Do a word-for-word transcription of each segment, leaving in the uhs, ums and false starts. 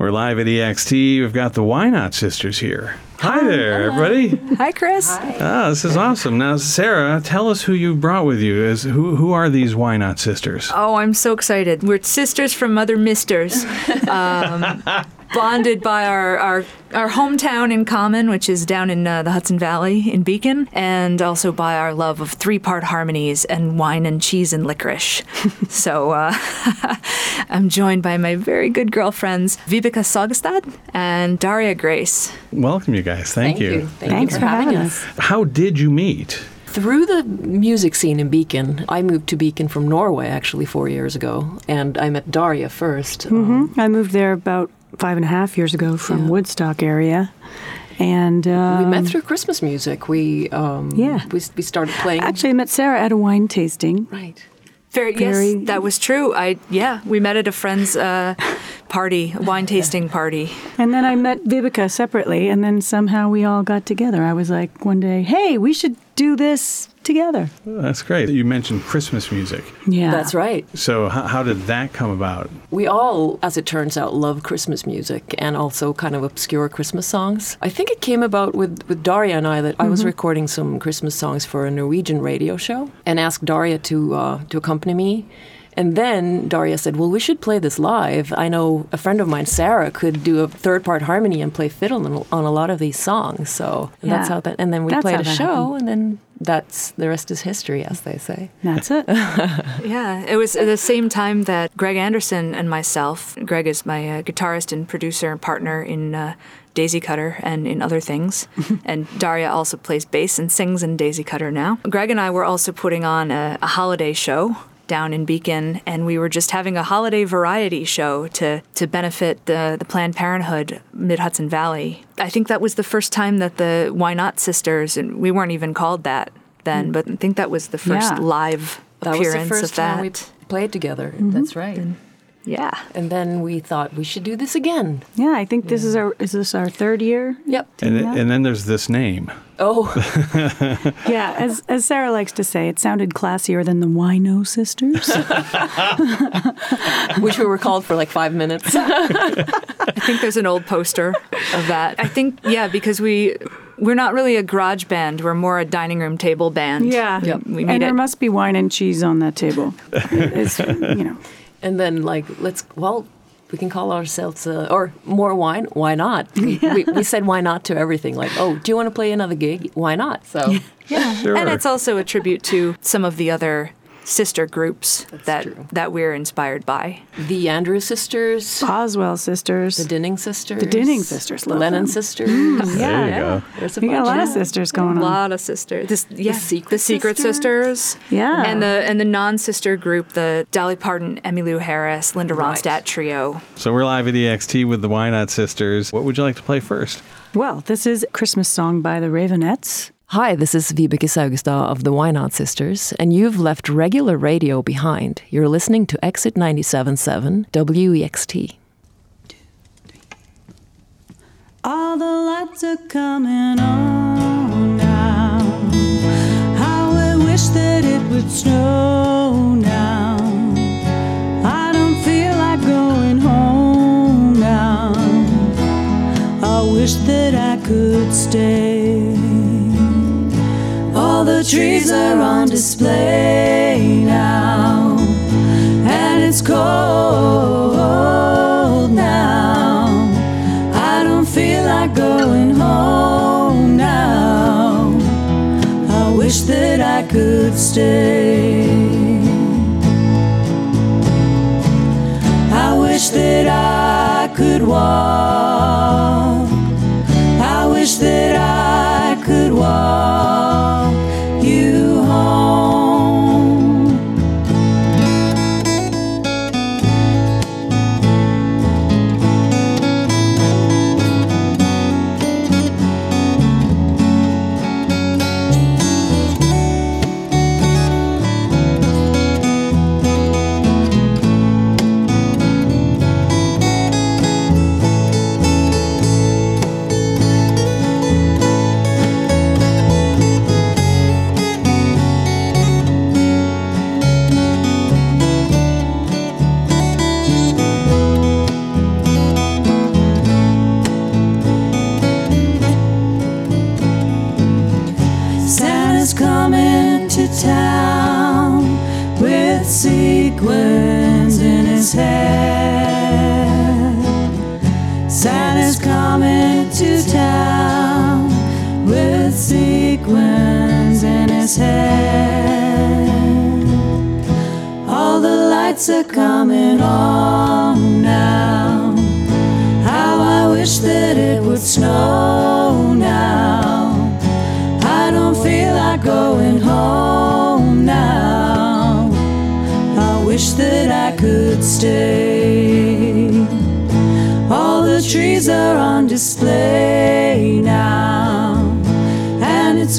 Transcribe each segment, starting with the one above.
We're live at E X T. We've got the Why Not Sisters here. Hi, Hi there, Hi. everybody. Hi, Chris. Hi. Ah, this is awesome. Now, Sarah, tell us who you brought with you. Is who who are these Why Not Sisters? Oh, I'm so excited. We're sisters from Mother Misters. Um, bonded by our, our, our hometown in common, which is down in uh, the Hudson Valley in Beacon, and also by our love of three-part harmonies and wine and cheese and licorice. so uh, I'm joined by my very good girlfriends, Vibeke Saugestad and Daria Grace. Welcome, you guys. Thank, Thank you. you. Thank Thanks you for having us. How did you meet? Through the music scene in Beacon. I moved to Beacon from Norway, actually, four years ago, and I met Daria first. Mm-hmm. Um, I moved there about five and a half years ago from Yeah. Woodstock area. And um, we met through Christmas music. We um, Yeah. we, we started playing. Actually, I met Sarah at a wine tasting. Right. Very, Very- yes, that was true. I yeah, we met at a friend's uh, party, a wine tasting party. And then I met Vibeke separately, and then somehow we all got together. I was like one day, hey, we should do this together. Oh, that's great. You mentioned Christmas music. Yeah. That's right. So how, how did that come about? We all, as it turns out, love Christmas music and also kind of obscure Christmas songs. I think it came about with, with Daria and I that I was recording some Christmas songs for a Norwegian radio show and asked Daria to uh, to accompany me. And then Daria said, well, we should play this live. I know a friend of mine, Sarah, could do a third-part harmony and play fiddle on, on a lot of these songs. So and that's Yeah. how that, and then we That's played how a that show, happened. and then that's, the rest is history, as they say. That's it. Yeah, it was at the same time that Greg Anderson and myself, Greg is my uh, guitarist and producer and partner in uh, Daisy Cutter and in other things, and Daria also plays bass and sings in Daisy Cutter now. Greg and I were also putting on a, a holiday show down in Beacon, and we were just having a holiday variety show to, to benefit the, the Planned Parenthood Mid-Hudson Valley. I think that was the first time that the Why Not Sisters, and we weren't even called that then, but I think that was the first Yeah. live That appearance was the first of that. time we played together. That's right. Yeah. And then we thought we should do this again. Yeah, I think this is our, is this our third year? Yep. And, Yeah. and then there's this name. Oh, Yeah, as as Sarah likes to say, it sounded classier than the Wino Sisters. which we were called for like five minutes. I think there's an old poster of that. I think, yeah, because we, we're not really a garage band. We're more a dining room table band. Yeah. Yep. We And made there it. must be wine and cheese on that table. It's, you know. And then like, let's, well, we can call ourselves, uh, or more wine, why not? We, we, we said why not to everything. Like, oh, do you want to play another gig? Why not? So Yeah. Sure. And it's also a tribute to some of the other sister groups that true. that we're inspired by. the Andrew sisters, Boswell sisters. the Dinning sisters. The Dinning sisters, The love Lennon them. sisters. There you go. There's a We got a bunch. lot of Yeah. sisters going A on. lot of sisters. This, yeah, Secret the Secret Sisters? Sisters. Yeah. And the and the non-sister group, the Dolly Parton, Emmylou Harris, Linda Right. Ronstadt trio. So we're live at E X T with the Why Not Sisters. What would you like to play first? Well, this is a Christmas song by the Ravenettes. Hi, this is Vibeke Saugestad of the Why Not Sisters, and you've left regular radio behind. You're listening to Exit ninety-seven point seven W E X T. All the lights are coming on now. How I wish that it would snow now. I don't feel like going home now. I wish that I could stay. All the trees are on display now, and it's cold now. I don't feel like going home now. I wish that I could stay. I wish that I could walk. I wish that I could walk you home. to town with sequins in his head. Santa's coming to town with sequins in his head. All the lights are coming on now. How I wish that it would snow now. I don't feel like going home now. I wish that I could stay. All the trees are on display now, and it's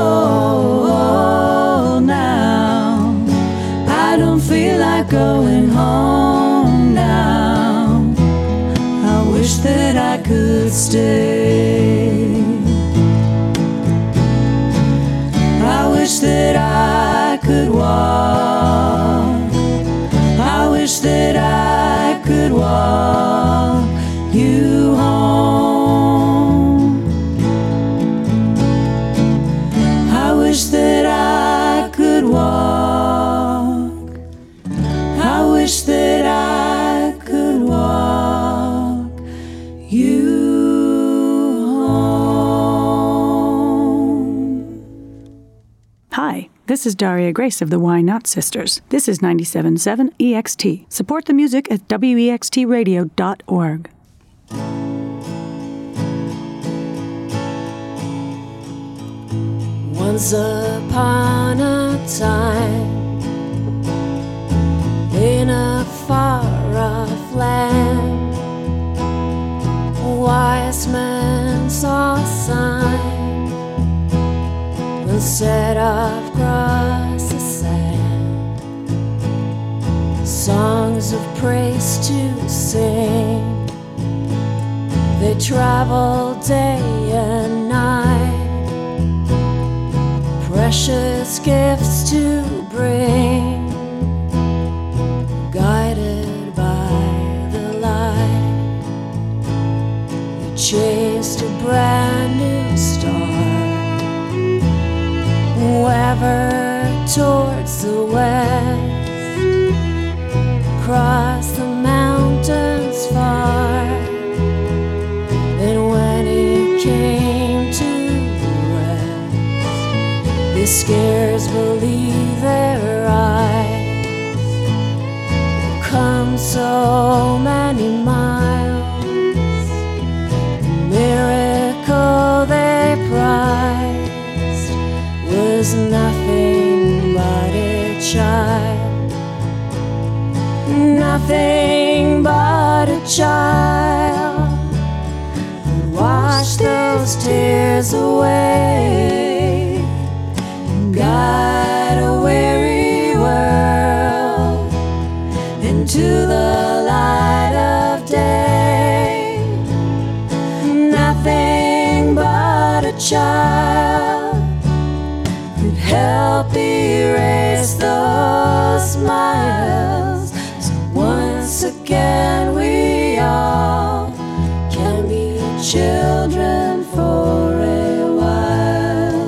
cold now. I don't feel like going home now. I wish that I could stay. I wish that I could walk. I wish that I could walk you home. I wish that I could walk. I wish that I could walk you home. Hi, this is Daria Grace of the Why Not Sisters. This is ninety-seven point seven E X T. Support the music at W E X T radio dot org. Once upon a time, in a far-off land, a wise man saw a sign and set off across the sand, songs of praise to sing. They traveled day and night, precious gifts to bring, guided by the light. They chased a brand new star, ever towards the west, across the mountains far. Then when he came to rest, the scares believe their eyes. Come so many miles, the miracle they prized was nothing but a child, nothing but a child who'd wash those tears away and guide a weary world into the light of day. Nothing but a child could help erase those smiles. So once again we all can be children for a while.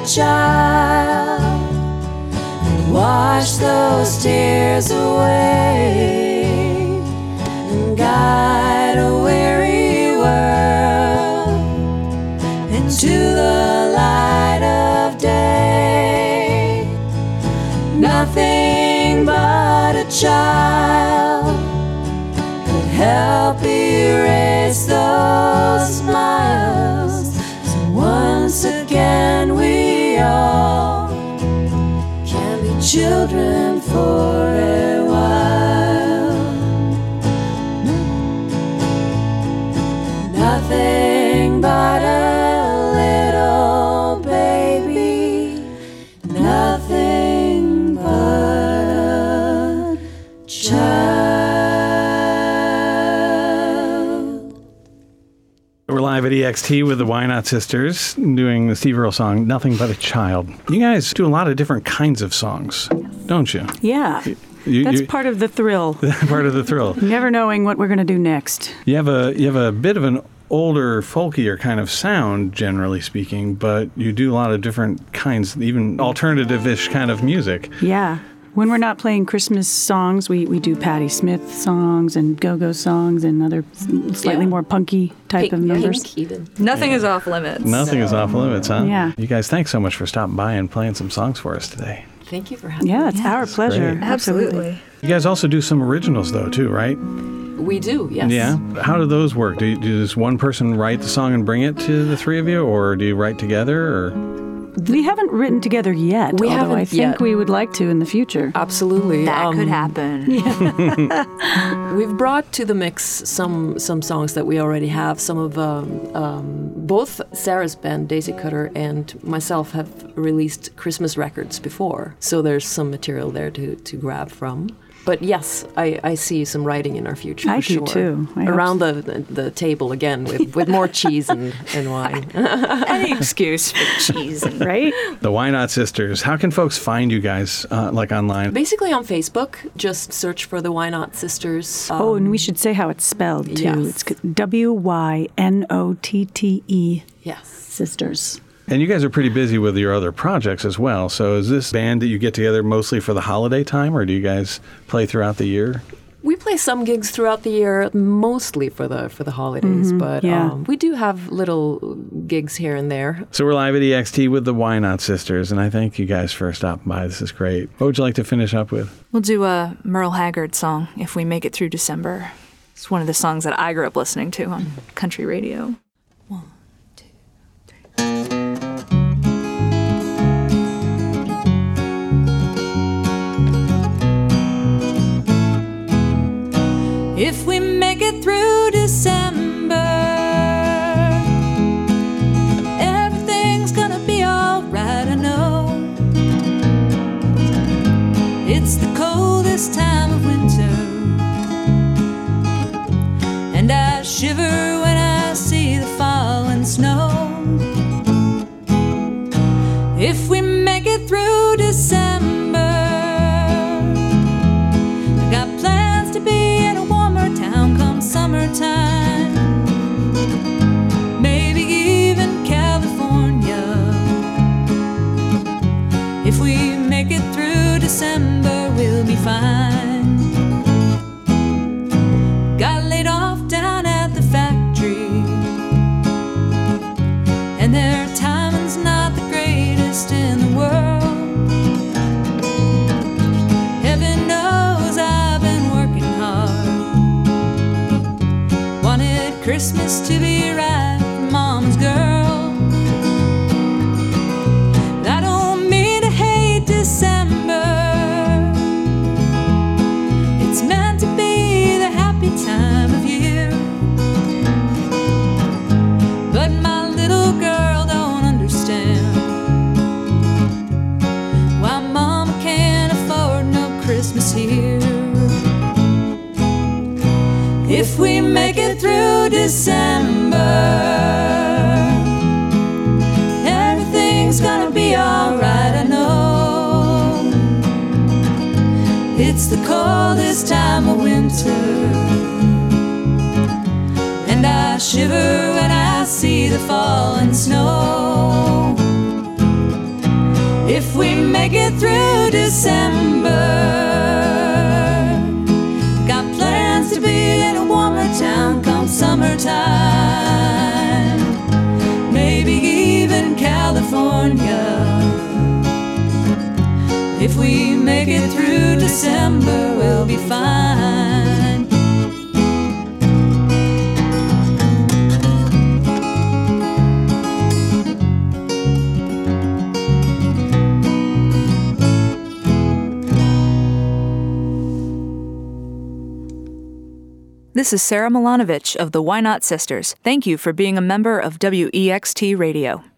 child and wash those tears away and guide a weary world into the light of day. Nothing but a child could help erase those smiles. So once again we all can be children for a while. Nothing but a little baby, nothing but a child. We're live at E X T with the Why Not Sisters doing the Steve Earle song, Nothing But a Child. You guys do a lot of different kinds of songs, don't you? Yeah. You, That's you, part of the thrill. part of the thrill. Never knowing what we're going to do next. You have a you have a bit of an older, folkier kind of sound, generally speaking, but you do a lot of different kinds, even alternative-ish kind of music. Yeah. When we're not playing Christmas songs, we, we do Patti Smith songs and go-go songs and other slightly Yeah. more punky type Pink, of numbers. pink even. Nothing is off limits. Nothing is off limits, huh? Yeah. You guys, thanks so much for stopping by and playing some songs for us today. Thank you for having Yeah, me. it's our pleasure. great. Absolutely. You guys also do some originals, though, too, right? We do, yes. Yeah. How do those work? Do, you, does one person write the song and bring it to the three of you, or do you write together? Or We haven't written together yet, We although haven't I think yet. we would like to in the future. Absolutely. That Um, could happen. We've brought to the mix some some songs that we already have. Some of um, um, both Sarah's band, Daisy Cutter, and myself have released Christmas records before, so there's some material there to, to grab from. But yes, I, I see some writing in our future. I for do sure. too. I hope Around the, the the table again with, with more cheese and, and wine. Any excuse for cheese. And Right? the Why Not Sisters? How can folks find you guys, uh, like online? Basically on Facebook, just search for the Why Not Sisters. Oh, and Um, we should say how it's spelled, too. yes. It's W Y N O T T E, yes. Sisters. And you guys are pretty busy with your other projects as well. So is this band that you get together mostly for the holiday time, or do you guys play throughout the year? We play some gigs throughout the year, mostly for the for the holidays, but yeah. um, we do have little gigs here and there. So we're live at E X T with the Why Not Sisters, and I thank you guys for stopping by. This is great. What would you like to finish up with? We'll do a Merle Haggard song, If We Make It Through December. It's one of the songs that I grew up listening to on country radio. If we make it through December, everything's gonna be alright, I know. It's the coldest time of winter, and I shiver when I see the falling snow. If we make it through December, I got plans to be in a warmer town come summertime, maybe even California. If we make it through December, we'll be fine. Got laid off down at the factory, and their timing's not the greatest in the world. Heaven knows I've been working hard, wanted Christmas to be right for Mom's girl. I don't mean to hate December, it's meant to be the happy time of year. But my little girl don't understand why Mama can't afford no Christmas here. If we make it through December, everything's gonna be alright, I know. It's the coldest time of winter, and I shiver when I see the falling snow. make it through December. Got plans to be in a warmer town come summertime. Maybe even California. If we make it through December, we'll be fine. This is Sarah Milanovic of the Why Not Sisters. Thank you for being a member of W E X T Radio.